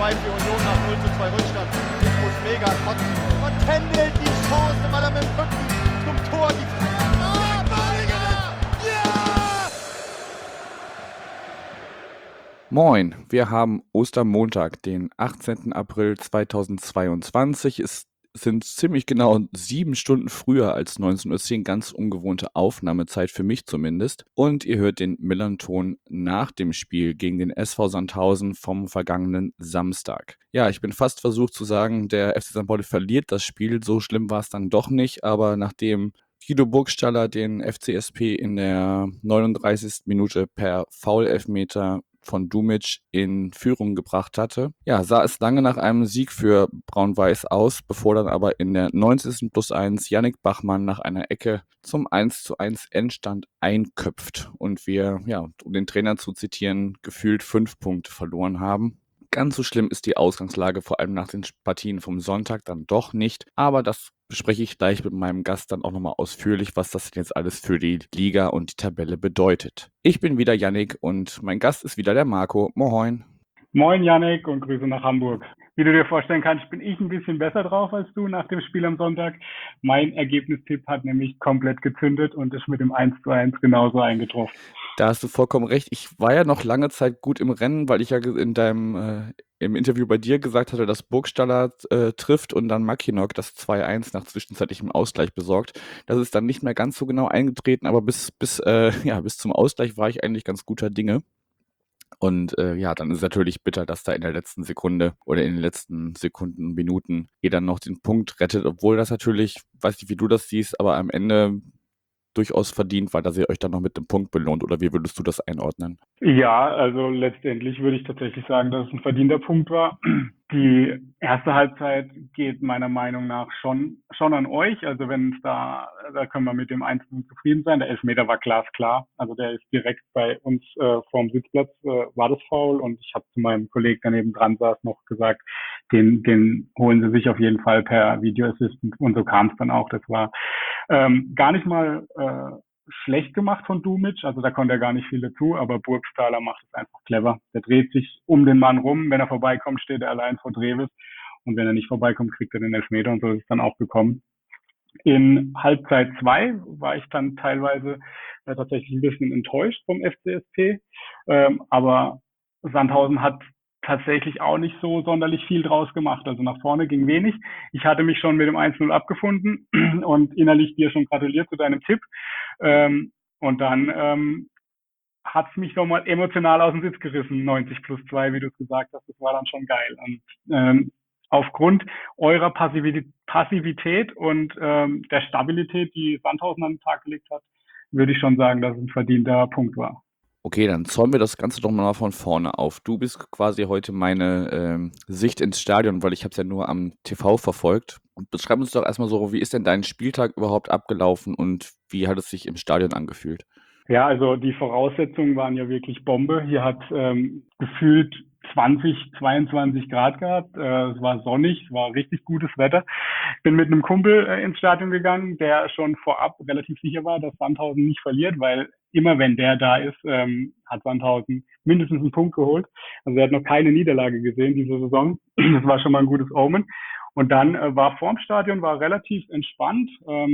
2 für Union nach 0:2 Rückstand. Ich muss mega kotzen. Und Kendall die Chance, weil er mit dem Rücken zum Tor die Moin, wir haben Ostermontag, den 18. April 2022. Es sind ziemlich genau 7 Stunden früher als 19:10 Uhr, ganz ungewohnte Aufnahmezeit für mich zumindest. Und ihr hört den Millern-Ton nach dem Spiel gegen den SV Sandhausen vom vergangenen Samstag. Ja, ich bin fast versucht zu sagen, der FC St. Pauli verliert das Spiel. So schlimm war es dann doch nicht, aber nachdem Guido Burgstaller den FCSP in der 39. Minute per Foul-Elfmeter von Dumic in Führung gebracht hatte. Ja, sah es lange nach einem Sieg für Braun-Weiß aus, bevor dann aber in der 90. +1 Yannick Bachmann nach einer Ecke zum 1:1 Endstand einköpft und wir, ja, um den Trainer zu zitieren, gefühlt 5 Punkte verloren haben. Ganz so schlimm ist die Ausgangslage, vor allem nach den Partien vom Sonntag, dann doch nicht. Aber das bespreche ich gleich mit meinem Gast dann auch nochmal ausführlich, was das denn jetzt alles für die Liga und die Tabelle bedeutet. Ich bin wieder Yannick und mein Gast ist wieder der Marco. Moin. Moin Yannick und Grüße nach Hamburg. Wie du dir vorstellen kannst, bin ich ein bisschen besser drauf als du nach dem Spiel am Sonntag. Mein Ergebnistipp hat nämlich komplett gezündet und ist mit dem 1:1 genauso eingetroffen. Da hast du vollkommen recht. Ich war ja noch lange Zeit gut im Rennen, weil ich ja in deinem im Interview bei dir gesagt hatte, dass Burgstaller trifft und dann Mackinock das 2:1 nach zwischenzeitlichem Ausgleich besorgt. Das ist dann nicht mehr ganz so genau eingetreten, aber bis zum Ausgleich war ich eigentlich ganz guter Dinge. Und ja, dann ist es natürlich bitter, dass da in der letzten Sekunde oder in den letzten Sekunden, Minuten jeder noch den Punkt rettet, obwohl das natürlich, weiß nicht, wie du das siehst, aber am Ende durchaus verdient war, dass ihr euch dann noch mit dem Punkt belohnt. Oder wie würdest du das einordnen? Ja, also letztendlich würde ich tatsächlich sagen, dass es ein verdienter Punkt war. Die erste Halbzeit geht meiner Meinung nach schon an euch. Also wenn es da können wir mit dem 1:0 zufrieden sein. Der Elfmeter war glasklar. Also der ist direkt bei uns vorm Sitzplatz, war das Foul. Und ich habe zu meinem Kollegen daneben dran saß noch gesagt, den holen sie sich auf jeden Fall per Video Assistant. Und so kam es dann auch. Das war gar nicht mal schlecht gemacht von Dumic, also da konnte er gar nicht viel dazu, aber Burgstaller macht es einfach clever. Der dreht sich um den Mann rum, wenn er vorbeikommt, steht er allein vor Dreves und wenn er nicht vorbeikommt, kriegt er den Elfmeter und so ist es dann auch gekommen. In Halbzeit 2 war ich dann teilweise tatsächlich ein bisschen enttäuscht vom FCSP, aber Sandhausen hat tatsächlich auch nicht so sonderlich viel draus gemacht. Also nach vorne ging wenig. Ich hatte mich schon mit dem 1:0 abgefunden und innerlich dir schon gratuliert zu deinem Tipp. Und dann hat es mich nochmal emotional aus dem Sitz gerissen, 90+2, wie du es gesagt hast. Das war dann schon geil. Und aufgrund eurer Passivität und der Stabilität, die Sandhausen an den Tag gelegt hat, würde ich schon sagen, dass es ein verdienter Punkt war. Okay, dann zäumen wir das Ganze doch mal von vorne auf. Du bist quasi heute meine Sicht ins Stadion, weil ich habe es ja nur am TV verfolgt. Und beschreib uns doch erstmal so, wie ist denn dein Spieltag überhaupt abgelaufen und wie hat es sich im Stadion angefühlt? Ja, also die Voraussetzungen waren ja wirklich Bombe. Hier hat gefühlt 20, 22 Grad gehabt. Es war sonnig, es war richtig gutes Wetter. Ich bin mit einem Kumpel ins Stadion gegangen, der schon vorab relativ sicher war, dass Sandhausen nicht verliert, weil immer wenn der da ist, hat Sandhausen mindestens einen Punkt geholt. Also er hat noch keine Niederlage gesehen diese Saison. Das war schon mal ein gutes Omen. Und dann war vorm Stadion war relativ entspannt.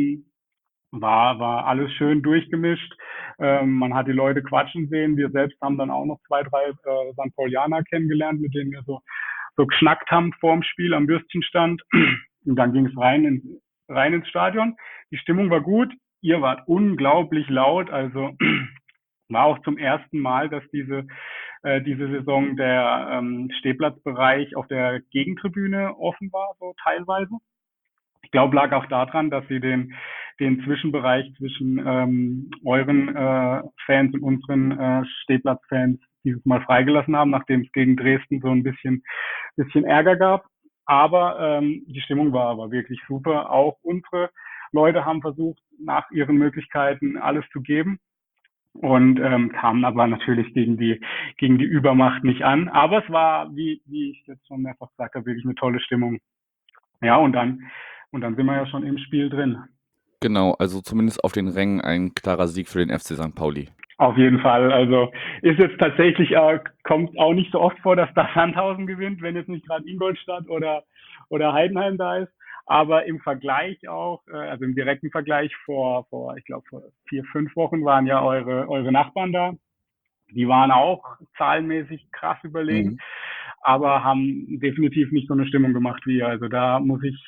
War alles schön durchgemischt. Man hat die Leute quatschen sehen. Wir selbst haben dann auch noch 2, 3 St. Paulianer kennengelernt, mit denen wir so geschnackt haben vorm Spiel am Würstchenstand. Und dann ging es rein ins Stadion. Die Stimmung war gut. Ihr wart unglaublich laut. Also war auch zum ersten Mal, dass diese Saison der Stehplatzbereich auf der Gegentribüne offen war, so teilweise. Ich glaube, lag auch daran, dass sie den Zwischenbereich zwischen euren Fans und unseren Stehplatzfans dieses Mal freigelassen haben, nachdem es gegen Dresden so ein bisschen Ärger gab. Aber die Stimmung war aber wirklich super. Auch unsere Leute haben versucht, nach ihren Möglichkeiten alles zu geben und kamen aber natürlich gegen die Übermacht nicht an. Aber es war, wie ich jetzt schon mehrfach gesagt habe, wirklich eine tolle Stimmung. Ja, und dann sind wir ja schon im Spiel drin. Genau, also zumindest auf den Rängen ein klarer Sieg für den FC St. Pauli. Auf jeden Fall. Also ist jetzt tatsächlich, kommt auch nicht so oft vor, dass da Sandhausen gewinnt, wenn jetzt nicht gerade Ingolstadt oder Heidenheim da ist. Aber im Vergleich auch, also im direkten Vergleich ich glaube, vor 4, 5 Wochen waren ja eure Nachbarn da. Die waren auch zahlenmäßig krass überlegen, Mhm. aber haben definitiv nicht so eine Stimmung gemacht wie ihr. Also da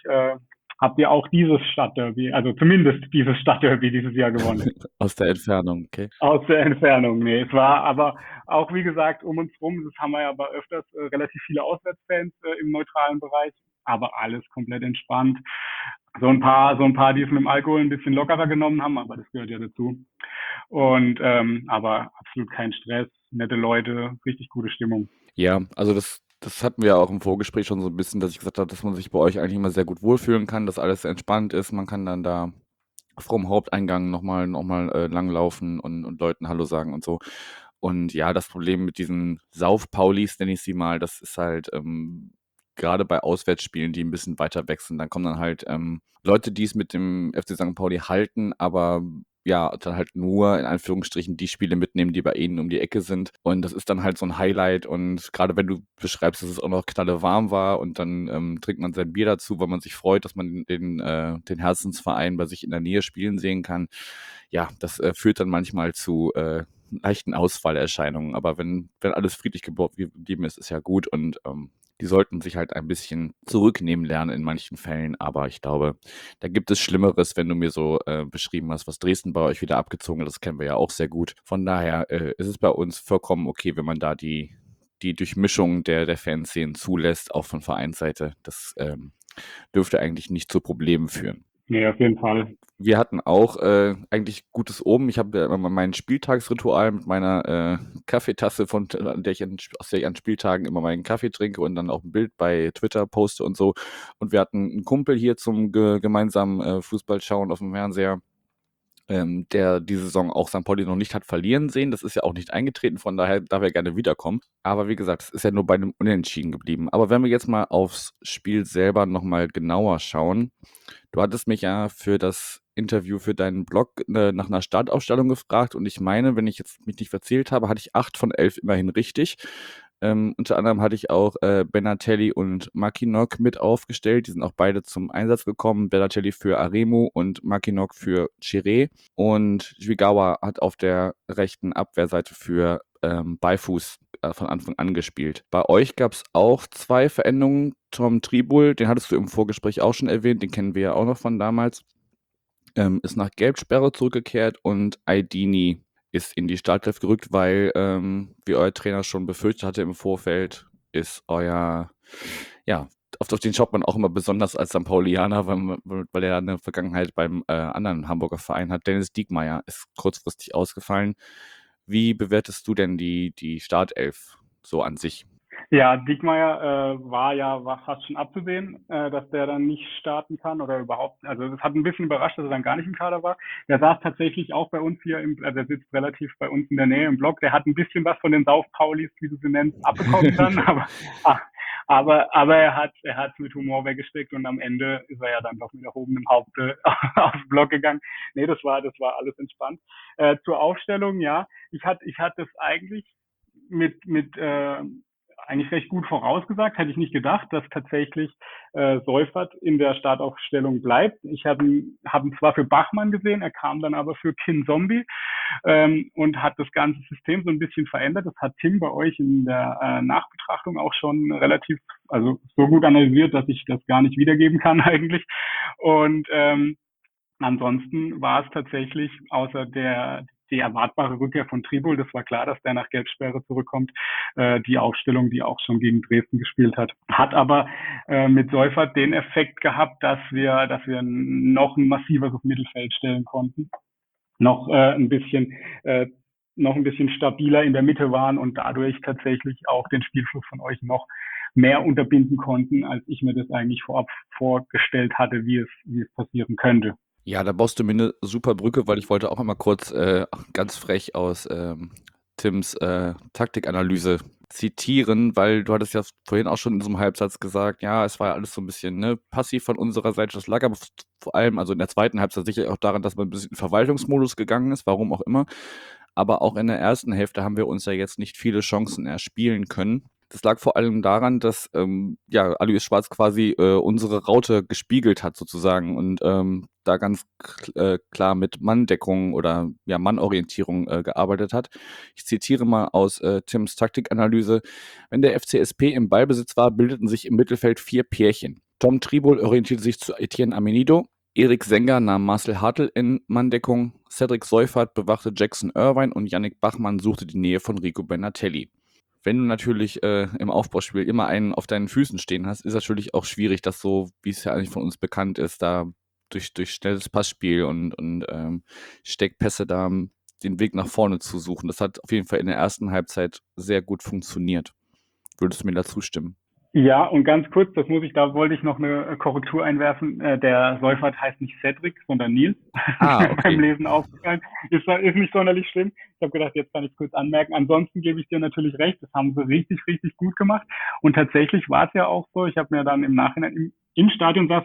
habt ihr auch dieses Stadtderby, also zumindest dieses Stadtderby dieses Jahr gewonnen. Aus der Entfernung, okay. Aus der Entfernung, nee. Es war aber auch, wie gesagt, um uns rum, das haben wir ja aber öfters, relativ viele Auswärtsfans im neutralen Bereich, aber alles komplett entspannt. So ein paar, die es mit dem Alkohol ein bisschen lockerer genommen haben, aber das gehört ja dazu. Und aber absolut kein Stress, nette Leute, richtig gute Stimmung. Ja, also das hatten wir ja auch im Vorgespräch schon so ein bisschen, dass ich gesagt habe, dass man sich bei euch eigentlich immer sehr gut wohlfühlen kann, dass alles entspannt ist. Man kann dann da vom Haupteingang nochmal langlaufen und Leuten Hallo sagen und so. Und ja, das Problem mit diesen Sauf-Paulis, nenne ich sie mal, das ist halt gerade bei Auswärtsspielen, die ein bisschen weiter weg sind, dann kommen dann halt Leute, die es mit dem FC St. Pauli halten, aber ja, dann halt nur in Anführungsstrichen die Spiele mitnehmen, die bei ihnen um die Ecke sind. Und das ist dann halt so ein Highlight. Und gerade wenn du beschreibst, dass es auch noch knallewarm war und dann trinkt man sein Bier dazu, weil man sich freut, dass man den Herzensverein bei sich in der Nähe spielen sehen kann. Ja, das führt dann manchmal zu leichten Ausfallerscheinungen. Aber wenn alles friedlich geblieben ist, ist ja gut. Und die sollten sich halt ein bisschen zurücknehmen lernen in manchen Fällen. Aber ich glaube, da gibt es Schlimmeres, wenn du mir so beschrieben hast, was Dresden bei euch wieder abgezogen hat. Das kennen wir ja auch sehr gut. Von daher ist es bei uns vollkommen okay, wenn man da die Durchmischung der Fanszenen zulässt, auch von Vereinsseite. Das dürfte eigentlich nicht zu Problemen führen. Nee, auf jeden Fall. Wir hatten auch eigentlich gutes Oben. Ich habe ja immer mein Spieltagsritual mit meiner Kaffeetasse, aus der ich an Spieltagen immer meinen Kaffee trinke und dann auch ein Bild bei Twitter poste und so. Und wir hatten einen Kumpel hier zum gemeinsamen Fußball schauen auf dem Fernseher, der die Saison auch St. Pauli noch nicht hat verlieren sehen. Das ist ja auch nicht eingetreten, von daher darf er gerne wiederkommen. Aber wie gesagt, es ist ja nur bei einem Unentschieden geblieben. Aber wenn wir jetzt mal aufs Spiel selber nochmal genauer schauen, du hattest mich ja für das Interview für deinen Blog nach einer Startaufstellung gefragt und ich meine, wenn ich jetzt mich nicht verzählt habe, hatte ich 8 von 11 immerhin richtig. Unter anderem hatte ich auch Benatelli und Mackinock mit aufgestellt. Die sind auch beide zum Einsatz gekommen. Benatelli für Aremu und Mackinock für Chiré. Und Schwigawa hat auf der rechten Abwehrseite für Beifuß von Anfang an gespielt. Bei euch gab es auch 2 Veränderungen. Tom Tribul, den hattest du im Vorgespräch auch schon erwähnt, den kennen wir ja auch noch von damals, ist nach Gelbsperre zurückgekehrt und Aidini ist in die Startelf gerückt, weil, wie euer Trainer schon befürchtet hatte im Vorfeld, ist ja, auf den schaut man auch immer besonders als St. Paulianer, weil er eine Vergangenheit beim anderen Hamburger Verein hat. Dennis Diekmeyer ist kurzfristig ausgefallen. Wie bewertest du denn die Startelf so an sich? Ja, Diekmeyer war fast schon abzusehen, dass der dann nicht starten kann oder überhaupt. Also das hat ein bisschen überrascht, dass er dann gar nicht im Kader war. Der saß tatsächlich auch bei uns hier, also er sitzt relativ bei uns in der Nähe im Block. Der hat ein bisschen was von den Sauf-Paulis, wie du sie nennst, abbekommen dann, aber er hat mit Humor weggesteckt und am Ende ist er ja dann doch mit erhobenem Haupt aufs Block gegangen. Nee, das war alles entspannt. Zur Aufstellung, ja, ich hatte es eigentlich mit eigentlich recht gut vorausgesagt, hätte ich nicht gedacht, dass tatsächlich Seufert in der Startaufstellung bleibt. Ich habe ihn zwar für Bachmann gesehen, er kam dann aber für Kinzombie und hat das ganze System so ein bisschen verändert. Das hat Tim bei euch in der Nachbetrachtung auch schon relativ, also so gut analysiert, dass ich das gar nicht wiedergeben kann eigentlich. Und ansonsten war es tatsächlich außer die erwartbare Rückkehr von Tribul, das war klar, dass der nach Gelbsperre zurückkommt, die Aufstellung, die auch schon gegen Dresden gespielt hat. Hat aber mit Seufert den Effekt gehabt, dass wir noch ein massiveres Mittelfeld stellen konnten, noch ein bisschen stabiler in der Mitte waren und dadurch tatsächlich auch den Spielfluss von euch noch mehr unterbinden konnten, als ich mir das eigentlich vorab vorgestellt hatte, wie es passieren könnte. Ja, da baust du mir eine super Brücke, weil ich wollte auch einmal kurz ganz frech aus Tims Taktikanalyse zitieren, weil du hattest ja vorhin auch schon in so einem Halbsatz gesagt, ja, es war ja alles so ein bisschen passiv von unserer Seite. Das lag aber vor allem, also in der zweiten Halbzeit sicher auch daran, dass man ein bisschen in Verwaltungsmodus gegangen ist, warum auch immer. aber auch in der ersten Hälfte haben wir uns ja jetzt nicht viele Chancen erspielen können. Das lag vor allem daran, dass Alois Schwarz quasi unsere Raute gespiegelt hat sozusagen und da ganz klar mit Manndeckung oder Mannorientierung gearbeitet hat. Ich zitiere mal aus Tims Taktikanalyse. Wenn der FCSP im Ballbesitz war, bildeten sich im Mittelfeld 4 Pärchen. Tom Tribol orientierte sich zu Etienne Amenido, Erik Senger nahm Marcel Hartl in Manndeckung, Cedric Seufert bewachte Jackson Irvine und Yannick Bachmann suchte die Nähe von Rico Benatelli. Wenn du natürlich im Aufbauspiel immer einen auf deinen Füßen stehen hast, ist natürlich auch schwierig, das so, wie es ja eigentlich von uns bekannt ist, da durch schnelles Passspiel und Steckpässe da den Weg nach vorne zu suchen. Das hat auf jeden Fall in der ersten Halbzeit sehr gut funktioniert. Würdest du mir da zustimmen? Ja, und ganz kurz, da wollte ich noch eine Korrektur einwerfen. Der Seufert heißt nicht Cedric, sondern Nils. Okay. Beim Lesen aufgefallen. Ist nicht sonderlich schlimm. Ich habe gedacht, jetzt kann ich kurz anmerken. Ansonsten gebe ich dir natürlich recht. Das haben sie richtig, richtig gut gemacht. Und tatsächlich war es ja auch so. Ich habe mir dann im Nachhinein im Stadion kam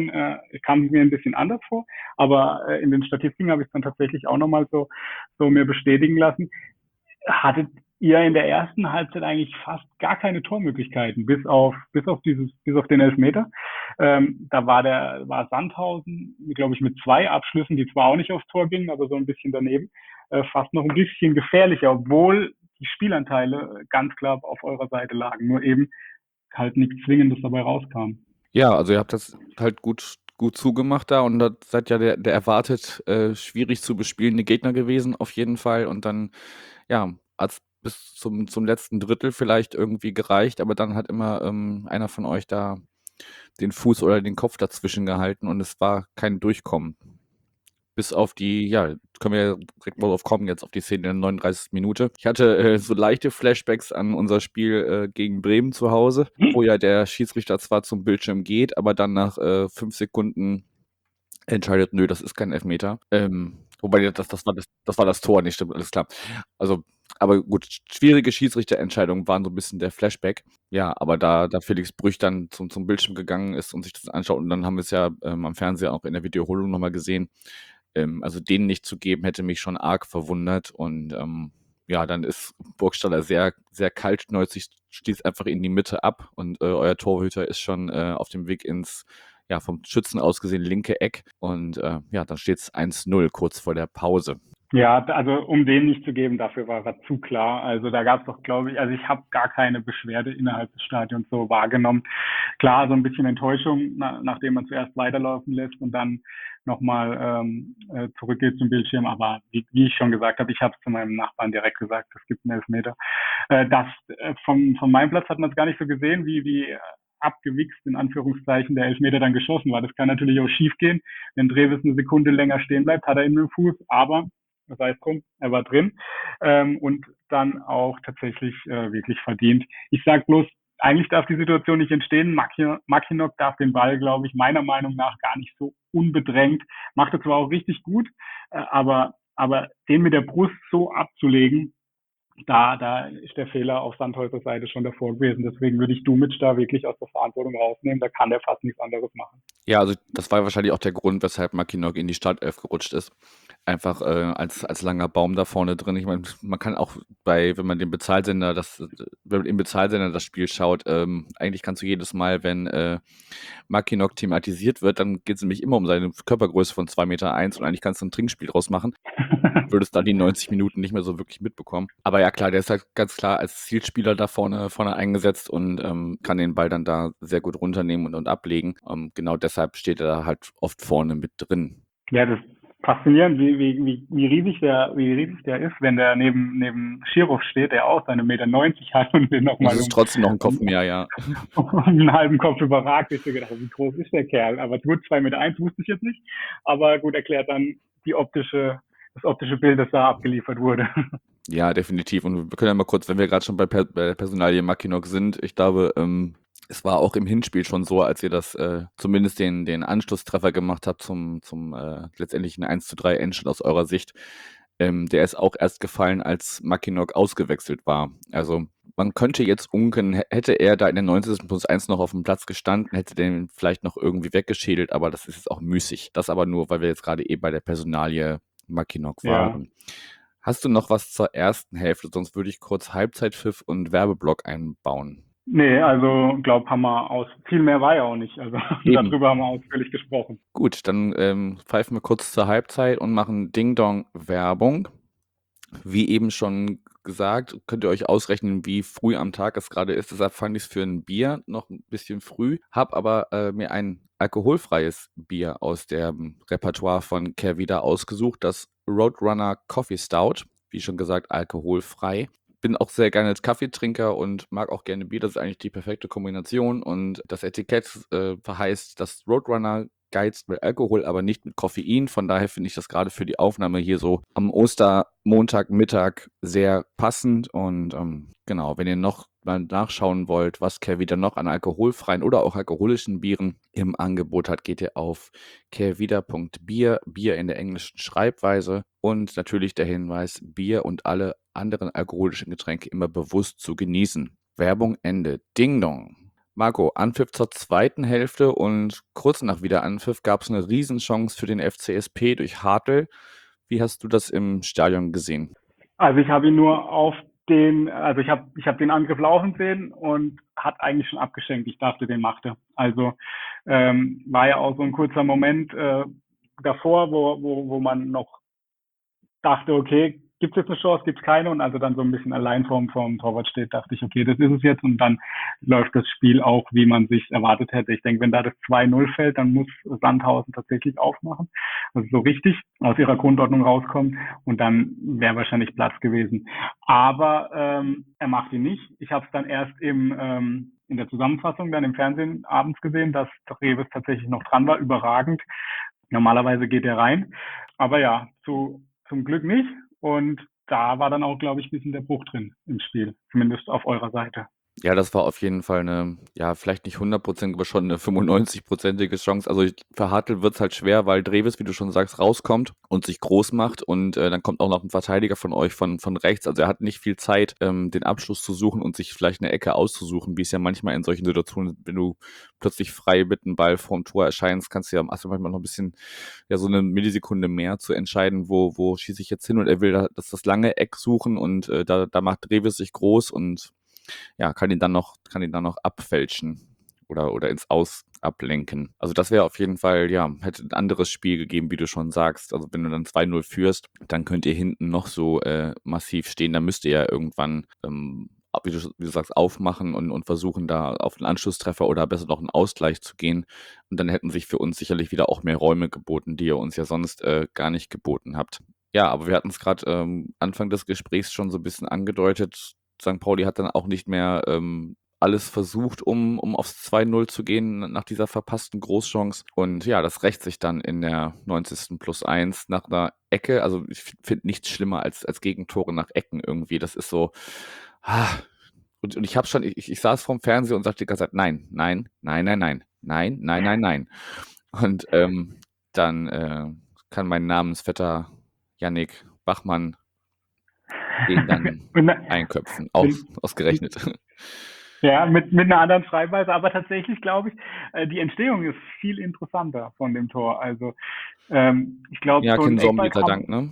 es mir ein bisschen anders vor. Aber in den Statistiken habe ich es dann tatsächlich auch nochmal so mir bestätigen lassen. Hattet ihr in der ersten Halbzeit eigentlich fast gar keine Tormöglichkeiten, bis auf den Elfmeter. Da war Sandhausen, glaube ich, mit 2 Abschlüssen, die zwar auch nicht aufs Tor gingen, aber so ein bisschen daneben, fast noch ein bisschen gefährlicher, obwohl die Spielanteile ganz klar auf eurer Seite lagen, nur eben halt nichts Zwingendes dabei rauskam. Ja, also ihr habt das halt gut zugemacht da und da seid ja der erwartet schwierig zu bespielende Gegner gewesen, auf jeden Fall. Und dann, hat es bis zum letzten Drittel vielleicht irgendwie gereicht, aber dann hat immer einer von euch da den Fuß oder den Kopf dazwischen gehalten und es war kein Durchkommen. Bis auf die, können wir ja direkt mal drauf kommen, jetzt auf die Szene in der 39. Minute. Ich hatte so leichte Flashbacks an unser Spiel gegen Bremen zu Hause, wo ja der Schiedsrichter zwar zum Bildschirm geht, aber dann nach 5 Sekunden entscheidet, nö, das ist kein Elfmeter. Wobei das war das Tor, nicht stimmt, alles klar. Also, aber gut, schwierige Schiedsrichterentscheidungen waren so ein bisschen der Flashback. Ja, aber da Felix Brüch dann zum Bildschirm gegangen ist und sich das anschaut und dann haben wir es ja am Fernseher auch in der Wiederholung nochmal gesehen. Also den nicht zu geben, hätte mich schon arg verwundert und dann ist Burgstaller sehr, sehr kaltschnäuzig, stieß einfach in die Mitte ab und euer Torhüter ist schon auf dem Weg ins vom Schützen aus gesehen linke Eck und dann steht es 1-0 kurz vor der Pause. Ja, also um den nicht zu geben, dafür war er zu klar. Also da gab es doch, glaube ich, also ich habe gar keine Beschwerde innerhalb des Stadions so wahrgenommen. Klar, so ein bisschen Enttäuschung, nachdem man zuerst weiterlaufen lässt und dann nochmal zurückgeht zum Bildschirm. Aber wie ich schon gesagt habe, ich habe es zu meinem Nachbarn direkt gesagt, es gibt einen Elfmeter. Von meinem Platz hat man es gar nicht so gesehen, wie abgewichst in Anführungszeichen der Elfmeter dann geschossen war. Das kann natürlich auch schief gehen. Wenn Treves eine Sekunde länger stehen bleibt, hat er ihn mit dem Fuß, aber sei es drum, er war drin und dann auch tatsächlich wirklich verdient. Ich sag bloß, eigentlich darf die Situation nicht entstehen. Mackinock darf den Ball, glaube ich, meiner Meinung nach gar nicht so unbedrängt. Macht er zwar auch richtig gut, aber den mit der Brust so abzulegen, da ist der Fehler auf Sandhäusers Seite schon davor gewesen. Deswegen würde ich Dumic da wirklich aus der Verantwortung rausnehmen. Da kann der fast nichts anderes machen. Ja, also das war wahrscheinlich auch der Grund, weshalb Mackinock in die Startelf gerutscht ist. Einfach als langer Baum da vorne drin. Ich meine, man kann auch wenn man im Bezahlsender das Spiel schaut, eigentlich kannst du jedes Mal, wenn Mackinock thematisiert wird, dann geht es nämlich immer um seine Körpergröße von 2,1 Meter und eigentlich kannst du ein Trinkspiel draus machen. Würdest dann die 90 Minuten nicht mehr so wirklich mitbekommen. Aber ja klar, der ist halt ganz klar als Zielspieler da vorne eingesetzt und kann den Ball dann da sehr gut runternehmen und ablegen. Genau deshalb steht er da halt oft vorne mit drin. Ja, das ist faszinierend, wie riesig der ist, wenn der neben Schirov steht, der auch seine 1,90 Meter hat und den nochmal. Das ist trotzdem noch ein Kopf mehr, ja. einen halben Kopf überragt. Ich habe gedacht, wie groß ist der Kerl? Aber gut, 2,1 Meter wusste ich jetzt nicht. Aber gut, erklärt dann das optische Bild, das da abgeliefert wurde. Ja, definitiv. Und wir können ja mal kurz, wenn wir gerade schon bei der Personalie Mackinock sind, ich glaube, es war auch im Hinspiel schon so, als ihr das zumindest den Anschlusstreffer gemacht habt zum letztendlichen 1:3 Endstand aus eurer Sicht. Der ist auch erst gefallen, als Mackinock ausgewechselt war. Also man könnte jetzt unken, hätte er da in der 90+1 noch auf dem Platz gestanden, hätte den vielleicht noch irgendwie weggeschädelt, aber das ist jetzt auch müßig. Das aber nur, weil wir jetzt gerade bei der Personalie Mackinock waren. Hast du noch was zur ersten Hälfte? Sonst würde ich kurz Halbzeitpfiff und Werbeblock einbauen. Nee, also glaub, viel mehr war ja auch nicht. Also Eben. darüber haben wir ausführlich gesprochen. Gut, dann pfeifen wir kurz zur Halbzeit und machen Ding-Dong-Werbung. Wie eben schon gesagt, könnt ihr euch ausrechnen, wie früh am Tag es gerade ist. Deshalb fand ich es für ein Bier noch ein bisschen früh, habe aber mir ein alkoholfreies Bier aus dem Repertoire von Kehrwieder ausgesucht, das Roadrunner Coffee Stout. Wie schon gesagt, alkoholfrei. Bin auch sehr gerne Kaffeetrinker und mag auch gerne Bier. Das ist eigentlich die perfekte Kombination. Und das Etikett verheißt, dass Roadrunner geizt mit Alkohol, aber nicht mit Koffein. Von daher finde ich das gerade für die Aufnahme hier so am Ostermontagmittag sehr passend. Und genau, wenn ihr noch mal nachschauen wollt, was Kehrwieder noch an alkoholfreien oder auch alkoholischen Bieren im Angebot hat, geht ihr auf kehrwieder.bier, Bier in der englischen Schreibweise. Und natürlich der Hinweis, Bier und alle anderen alkoholischen Getränke immer bewusst zu genießen. Werbung Ende. Ding Dong. Marco, Anpfiff zur zweiten Hälfte und kurz nach Wiederanpfiff gab es eine Riesenchance für den FCSP durch Hartl. Wie hast du das im Stadion gesehen? Also ich habe ihn nur also ich habe den Angriff laufen sehen und hat eigentlich schon abgeschenkt. Ich dachte, den macht er. Also war ja auch so ein kurzer Moment davor, wo man noch dachte, okay, gibt es jetzt eine Chance, gibt es keine? Und als er dann so ein bisschen allein vorm Torwart steht, dachte ich, okay, das ist es jetzt. Und dann läuft das Spiel auch, wie man sich erwartet hätte. Ich denke, wenn da das 2-0 fällt, dann muss Sandhausen tatsächlich aufmachen. Also so richtig aus ihrer Grundordnung rauskommen. Und dann wäre wahrscheinlich Platz gewesen. Aber er macht ihn nicht. Ich habe es dann erst in der Zusammenfassung dann im Fernsehen abends gesehen, dass Reves tatsächlich noch dran war. Überragend. Normalerweise geht er rein. Aber ja, zum Glück nicht. Und da war dann auch, glaube ich, ein bisschen der Bruch drin im Spiel. Zumindest auf eurer Seite. Ja, das war auf jeden Fall eine, ja, vielleicht nicht 100%, aber schon eine 95-prozentige Chance. Also für Hartl wird es halt schwer, weil Dreves, wie du schon sagst, rauskommt und sich groß macht und dann kommt auch noch ein Verteidiger von euch von rechts. Also er hat nicht viel Zeit, den Abschluss zu suchen und sich vielleicht eine Ecke auszusuchen, wie es ja manchmal in solchen Situationen, wenn du plötzlich frei mit einem Ball vorm Tor erscheinst, kannst du ja manchmal noch ein bisschen, ja, so eine Millisekunde mehr zu entscheiden, wo schieße ich jetzt hin, und er will das lange Eck suchen und da macht Dreves sich groß und ja, kann ihn dann noch abfälschen oder ins Aus ablenken. Also das wäre auf jeden Fall, ja, hätte ein anderes Spiel gegeben, wie du schon sagst. Also wenn du dann 2-0 führst, dann könnt ihr hinten noch so massiv stehen. Dann müsst ihr ja irgendwann, wie du sagst, aufmachen und versuchen, da auf einen Anschlusstreffer oder besser noch einen Ausgleich zu gehen. Und dann hätten sich für uns sicherlich wieder auch mehr Räume geboten, die ihr uns ja sonst gar nicht geboten habt. Ja, aber wir hatten es gerade Anfang des Gesprächs schon so ein bisschen angedeutet. St. Pauli hat dann auch nicht mehr alles versucht, um aufs 2-0 zu gehen nach dieser verpassten Großchance. Und ja, das rächt sich dann in der 90. +1 nach einer Ecke. Also ich finde nichts schlimmer als Gegentore nach Ecken irgendwie. Das ist so. Ah. Und ich habe schon, ich saß vorm Fernseher und sagte die ganze Zeit, nein, nein, nein, nein, nein, nein, nein, nein, nein. Und dann kann mein Namensvetter Yannick Bachmann den dann einköpfen, ausgerechnet. Ja, mit einer anderen Schreibweise, aber tatsächlich glaube ich, die Entstehung ist viel interessanter von dem Tor. Also ich glaube, Ja, so ein Ken Sommer, Eckball sei Dank, ne?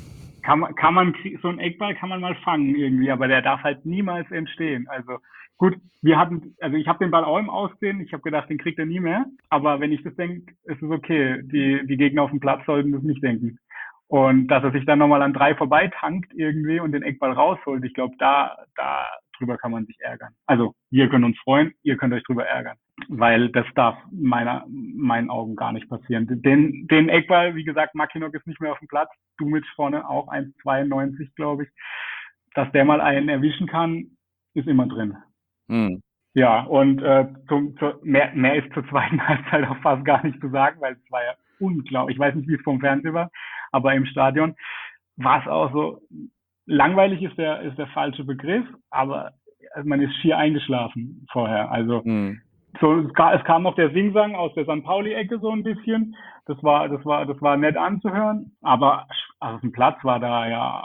so ein Eckball kann man mal fangen irgendwie, aber der darf halt niemals entstehen. Also gut, also ich habe den Ball auch im Aussehen, ich habe gedacht, den kriegt er nie mehr. Aber wenn ich das denke, ist es okay. Die Gegner auf dem Platz sollten das nicht denken. Und dass er sich dann nochmal an 3 vorbeitankt irgendwie und den Eckball rausholt, ich glaube, drüber kann man sich ärgern. Also wir können uns freuen, ihr könnt euch drüber ärgern. Weil das darf meinen Augen gar nicht passieren. Den Eckball, wie gesagt, Mackinock ist nicht mehr auf dem Platz, Dumic vorne auch 1,92, glaube ich. Dass der mal einen erwischen kann, ist immer drin. Hm. Ja, und mehr ist zur zweiten Halbzeit auch fast gar nicht zu sagen, weil es war ja unglaublich. Ich weiß nicht, wie es vom Fernsehen war, aber im Stadion war es auch so, langweilig ist der falsche Begriff, aber man ist schier eingeschlafen vorher. Also Hm. so, es kam noch der Singsang aus der St. Pauli-Ecke so ein bisschen. Das war nett anzuhören, aber auf dem Platz war da ja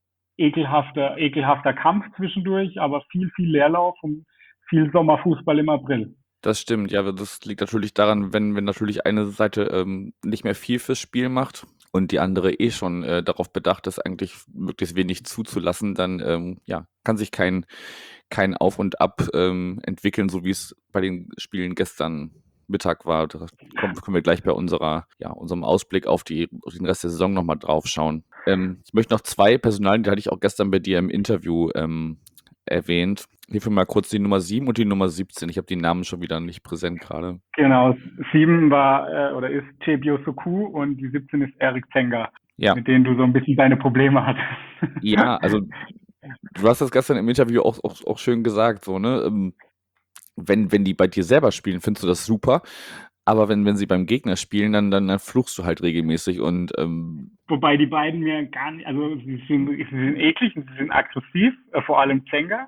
ekelhafter Kampf zwischendurch, aber viel Leerlauf und viel Sommerfußball im April. Das stimmt, ja, das liegt natürlich daran, wenn natürlich eine Seite nicht mehr viel fürs Spiel macht, und die andere schon darauf bedacht ist, eigentlich möglichst wenig zuzulassen, dann kann sich kein Auf und Ab entwickeln, so wie es bei den Spielen gestern Mittag war. Da können wir gleich bei unserem Ausblick auf den Rest der Saison nochmal drauf schauen. Ich möchte noch 2 Personalien, die hatte ich auch gestern bei dir im Interview erwähnt. Hilf mir mal kurz die Nummer 7 und die Nummer 17. Ich habe die Namen schon wieder nicht präsent gerade. Genau, 7 war oder ist Chebio Soku und die 17 ist Erik Zenga, Ja, mit denen du so ein bisschen deine Probleme hattest. ja, also du hast das gestern im Interview auch schön gesagt, so, ne? Wenn die bei dir selber spielen, findest du das super. Aber wenn sie beim Gegner spielen, dann fluchst du halt regelmäßig und Wobei die beiden mir gar nicht, also sie sind eklig und sie sind aggressiv, vor allem Zenga.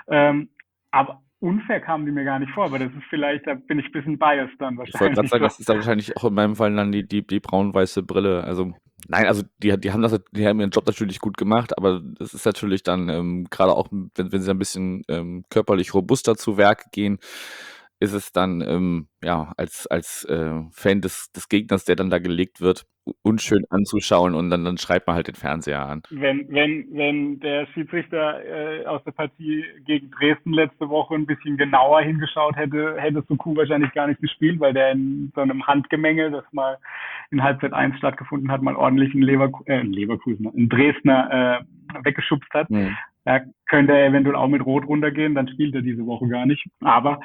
Aber unfair kamen die mir gar nicht vor, aber das ist vielleicht, da bin ich ein bisschen biased dann ich wollte gerade wahrscheinlich. sagen, das ist dann wahrscheinlich auch in meinem Fall dann die braun-weiße Brille. Also, nein, also die haben ihren Job natürlich gut gemacht, aber das ist natürlich dann, gerade auch, wenn sie ein bisschen körperlich robuster zu Werke gehen, ist es dann als Fan des Gegners, der dann da gelegt wird, unschön anzuschauen und dann schreit man halt den Fernseher an. Wenn der Schiedsrichter aus der Partie gegen Dresden letzte Woche ein bisschen genauer hingeschaut hätte Suku wahrscheinlich gar nicht gespielt, weil der in so einem Handgemenge, das mal in Halbzeit 1 stattgefunden hat, mal ordentlich einen Dresdner weggeschubst hat. Mhm. Da könnte er eventuell auch mit Rot runtergehen, dann spielt er diese Woche gar nicht. Aber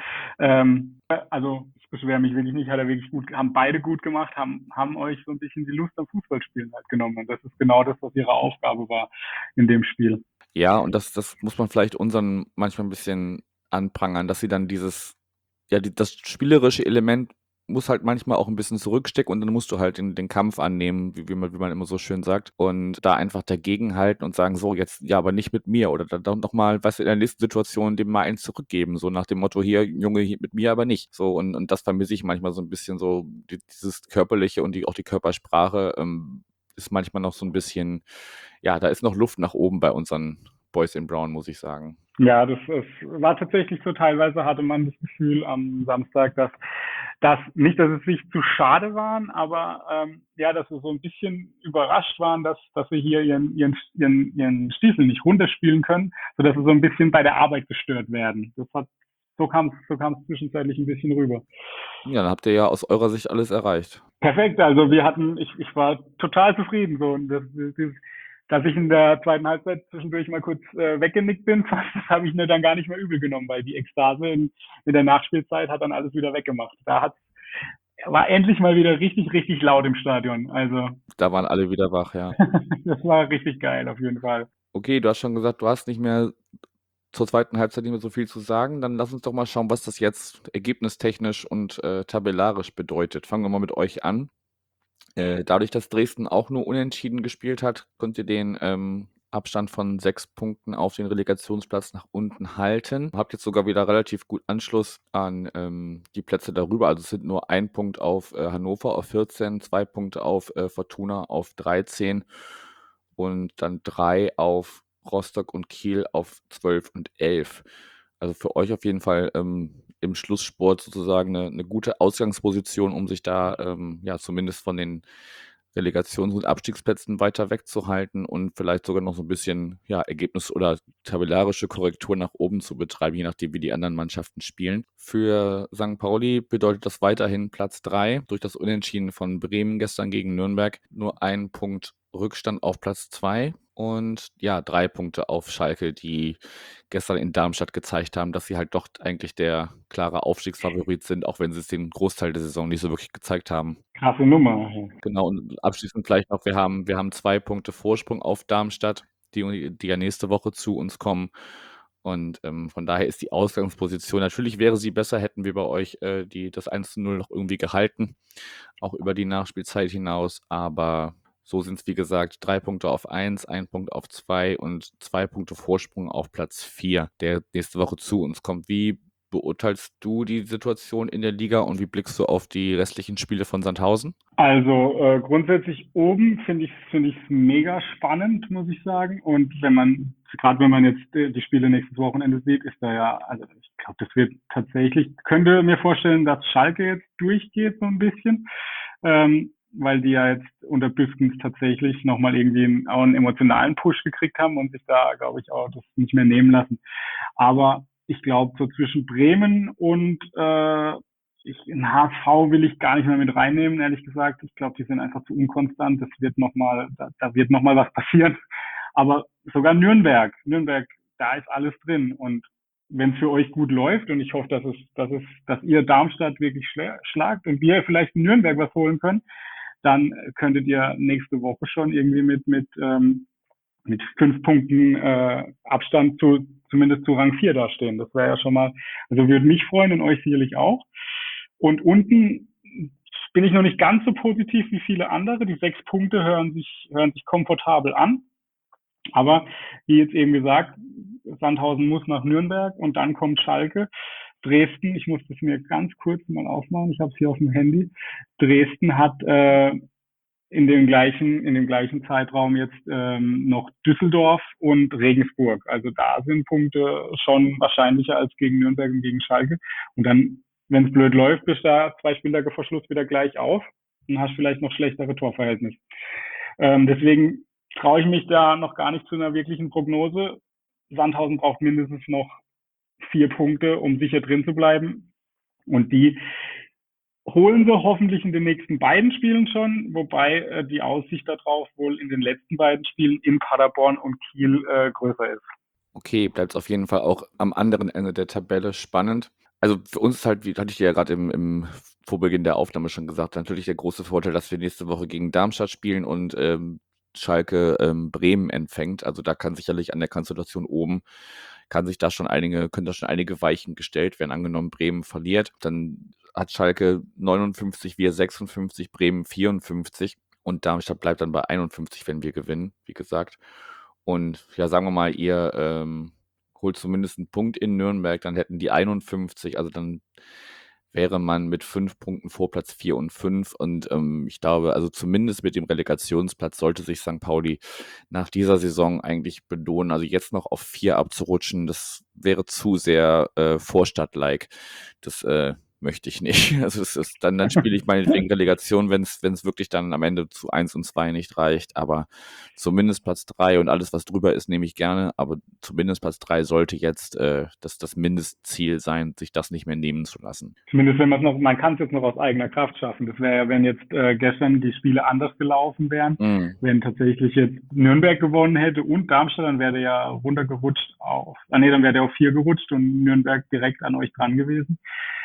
also ich beschwere mich wirklich nicht, hat er wirklich gut, haben beide gut gemacht, haben euch so ein bisschen die Lust am Fußballspielen halt genommen. Und das ist genau das, was ihre Aufgabe war in dem Spiel. Ja, und das muss man vielleicht unseren manchmal ein bisschen anprangern, dass sie dann das spielerische Element muss halt manchmal auch ein bisschen zurückstecken und dann musst du halt den Kampf annehmen, wie man immer so schön sagt, und da einfach dagegenhalten und sagen, so, jetzt, ja, aber nicht mit mir oder dann noch mal, weißt du, in der nächsten Situation dem mal eins zurückgeben, so nach dem Motto, hier, Junge, hier mit mir aber nicht. So, und das vermisse ich manchmal so ein bisschen so, dieses Körperliche und auch die Körpersprache ist manchmal noch so ein bisschen, ja, da ist noch Luft nach oben bei unseren Boys in Brown, muss ich sagen. Ja, das war tatsächlich so. Teilweise hatte man das Gefühl am Samstag, dass nicht, dass es sich zu schade waren, aber ja, dass sie so ein bisschen überrascht waren, dass sie hier ihren Stiefel nicht runterspielen können, sodass sie so ein bisschen bei der Arbeit gestört werden. So kam es zwischenzeitlich ein bisschen rüber. Ja, dann habt ihr ja aus eurer Sicht alles erreicht. Perfekt, also ich war total zufrieden so und dass ich in der zweiten Halbzeit zwischendurch mal kurz weggenickt bin, das habe ich mir dann gar nicht mehr übel genommen, weil die Ekstase in der Nachspielzeit hat dann alles wieder weggemacht. War endlich mal wieder richtig, richtig laut im Stadion. Also Da waren alle wieder wach, ja. das war richtig geil auf jeden Fall. Okay, du hast schon gesagt, du hast nicht mehr zur zweiten Halbzeit nicht mehr so viel zu sagen. Dann lass uns doch mal schauen, was das jetzt ergebnistechnisch und tabellarisch bedeutet. Fangen wir mal mit euch an. Dadurch, dass Dresden auch nur unentschieden gespielt hat, könnt ihr den Abstand von 6 Punkten auf den Relegationsplatz nach unten halten. Habt jetzt sogar wieder relativ gut Anschluss an die Plätze darüber. Also es sind nur 1 Punkt auf Hannover auf 14, 2 Punkte auf Fortuna auf 13 und dann 3 auf Rostock und Kiel auf 12 und 11. Also für euch auf jeden Fall im Schlusssport sozusagen eine gute Ausgangsposition, um sich da zumindest von den Relegations- und Abstiegsplätzen weiter wegzuhalten und vielleicht sogar noch so ein bisschen Ergebnis- oder tabellarische Korrektur nach oben zu betreiben, je nachdem, wie die anderen Mannschaften spielen. Für St. Pauli bedeutet das weiterhin Platz 3 durch das Unentschieden von Bremen gestern gegen Nürnberg. Nur 1 Punkt Rückstand auf Platz 2 und 3 Punkte auf Schalke, die gestern in Darmstadt gezeigt haben, dass sie halt doch eigentlich der klare Aufstiegsfavorit sind, auch wenn sie es den Großteil der Saison nicht so wirklich gezeigt haben. Krasse Nummer. Genau, und abschließend vielleicht noch, wir haben 2 Punkte Vorsprung auf Darmstadt, die ja nächste Woche zu uns kommen. Und von daher ist die Ausgangsposition, natürlich wäre sie besser, hätten wir bei euch das 1:0 noch irgendwie gehalten, auch über die Nachspielzeit hinaus. Aber so sind es, wie gesagt, 3 Punkte auf 1, 1 Punkt auf 2 und 2 Punkte Vorsprung auf Platz 4, der nächste Woche zu uns kommt. Wie beurteilst du die Situation in der Liga und wie blickst du auf die restlichen Spiele von Sandhausen? Also grundsätzlich oben finde ich es mega spannend, muss ich sagen. Und gerade wenn man jetzt die Spiele nächstes Wochenende sieht, ist da ja, also ich glaube, das wird tatsächlich, könnte mir vorstellen, dass Schalke jetzt durchgeht so ein bisschen. weil die ja jetzt unter Büskens tatsächlich nochmal irgendwie auch einen emotionalen Push gekriegt haben und sich da, glaube ich, auch das nicht mehr nehmen lassen. Aber ich glaube, so zwischen Bremen und in HSV will ich gar nicht mehr mit reinnehmen, ehrlich gesagt. Ich glaube, die sind einfach zu unkonstant. Da wird noch mal was passieren. Aber sogar Nürnberg, da ist alles drin. Und wenn es für euch gut läuft, und ich hoffe, dass ihr Darmstadt wirklich schlagt und wir vielleicht in Nürnberg was holen können, dann könntet ihr nächste Woche schon irgendwie mit 5 Punkten Abstand zumindest zu Rang 4 dastehen. Das wäre ja schon mal, also würde mich freuen und euch sicherlich auch. Und unten bin ich noch nicht ganz so positiv wie viele andere. Die 6 Punkte hören sich komfortabel an. Aber wie jetzt eben gesagt, Sandhausen muss nach Nürnberg und dann kommt Schalke. Dresden, ich muss das mir ganz kurz mal aufmachen, ich habe es hier auf dem Handy. Dresden hat in dem gleichen Zeitraum jetzt noch Düsseldorf und Regensburg. Also da sind Punkte schon wahrscheinlicher als gegen Nürnberg und gegen Schalke. Und dann, wenn es blöd läuft, bist du da 2 Spieltage vor Schluss wieder gleich auf und hast vielleicht noch schlechtere Torverhältnis. Deswegen traue ich mich da noch gar nicht zu einer wirklichen Prognose. Sandhausen braucht mindestens noch 4 Punkte, um sicher drin zu bleiben. Und die holen sie hoffentlich in den nächsten beiden Spielen schon, wobei die Aussicht darauf wohl in den letzten beiden Spielen in Paderborn und Kiel größer ist. Okay, bleibt es auf jeden Fall auch am anderen Ende der Tabelle spannend. Also für uns ist halt, wie hatte ich dir ja gerade im Vorbeginn der Aufnahme schon gesagt, natürlich der große Vorteil, dass wir nächste Woche gegen Darmstadt spielen und Schalke Bremen empfängt. Also da kann sicherlich an der Konstellation oben können da schon einige Weichen gestellt werden. Angenommen, Bremen verliert, dann hat Schalke 59, wir 56, Bremen 54 und Darmstadt bleibt dann bei 51, wenn wir gewinnen, wie gesagt. Und ja, sagen wir mal, ihr holt zumindest einen Punkt in Nürnberg, dann hätten die 51, also dann wäre man mit 5 Punkten vor Platz 4 und 5 und ich glaube, also zumindest mit dem Relegationsplatz sollte sich St. Pauli nach dieser Saison eigentlich belohnen. Also jetzt noch auf 4 abzurutschen, das wäre zu sehr Vorstadt-like. Das möchte ich nicht. Also dann spiele ich meinetwegen Relegation, wenn es wirklich dann am Ende zu 1 und 2 nicht reicht, aber zumindest Platz 3 und alles, was drüber ist, nehme ich gerne, aber zumindest Platz 3 sollte jetzt das Mindestziel sein, sich das nicht mehr nehmen zu lassen. Zumindest wenn man kann es jetzt noch aus eigener Kraft schaffen. Das wäre ja, wenn jetzt gestern die Spiele anders gelaufen wären, wenn tatsächlich jetzt Nürnberg gewonnen hätte und Darmstadt, dann wäre der ja runtergerutscht dann wäre der auf 4 gerutscht und Nürnberg direkt an euch dran gewesen.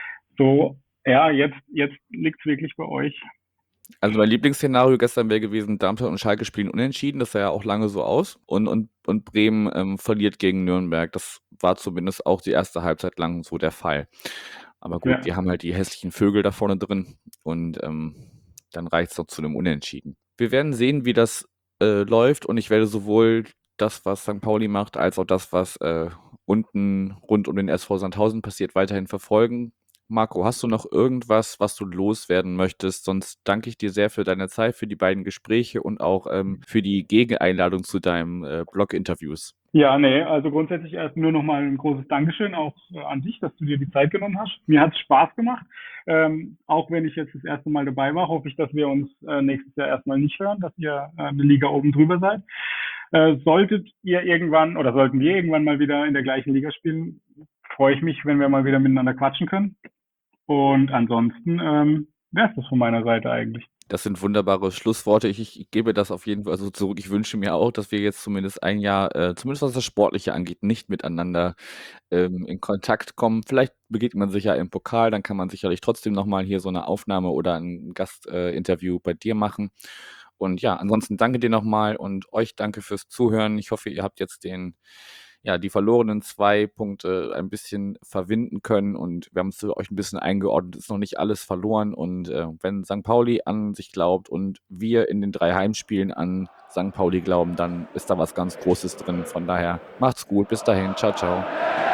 So, ja, jetzt liegt es wirklich bei euch. Also mein Lieblingsszenario gestern wäre gewesen, Darmstadt und Schalke spielen unentschieden, das sah ja auch lange so aus und Bremen verliert gegen Nürnberg, das war zumindest auch die erste Halbzeit lang so der Fall. Aber gut, die haben halt die hässlichen Vögel da vorne drin und dann reicht es noch zu einem Unentschieden. Wir werden sehen, wie das läuft und ich werde sowohl das, was St. Pauli macht, als auch das, was unten rund um den SV Sandhausen passiert, weiterhin verfolgen. Marco, hast du noch irgendwas, was du loswerden möchtest? Sonst danke ich dir sehr für deine Zeit, für die beiden Gespräche und auch für die Gegeneinladung zu deinem Blog-Interviews. Ja, nee, also grundsätzlich erst nur nochmal ein großes Dankeschön auch an dich, dass du dir die Zeit genommen hast. Mir hat es Spaß gemacht. Auch wenn ich jetzt das erste Mal dabei war, hoffe ich, dass wir uns nächstes Jahr erstmal nicht hören, dass ihr eine Liga oben drüber seid. Sollten wir irgendwann mal wieder in der gleichen Liga spielen, freue ich mich, wenn wir mal wieder miteinander quatschen können. Und ansonsten wäre es das von meiner Seite eigentlich. Das sind wunderbare Schlussworte. Ich gebe das auf jeden Fall so zurück. Ich wünsche mir auch, dass wir jetzt zumindest ein Jahr, zumindest was das Sportliche angeht, nicht miteinander in Kontakt kommen. Vielleicht begegnet man sich ja im Pokal, dann kann man sicherlich trotzdem nochmal hier so eine Aufnahme oder ein Gastinterview bei dir machen. Und ja, ansonsten danke dir nochmal und euch danke fürs Zuhören. Ich hoffe, ihr habt jetzt die verlorenen 2 Punkte ein bisschen verwinden können und wir haben es euch ein bisschen eingeordnet, ist noch nicht alles verloren und wenn St. Pauli an sich glaubt und wir in den 3 Heimspielen an St. Pauli glauben, dann ist da was ganz Großes drin. Von daher macht's gut, bis dahin, ciao, ciao.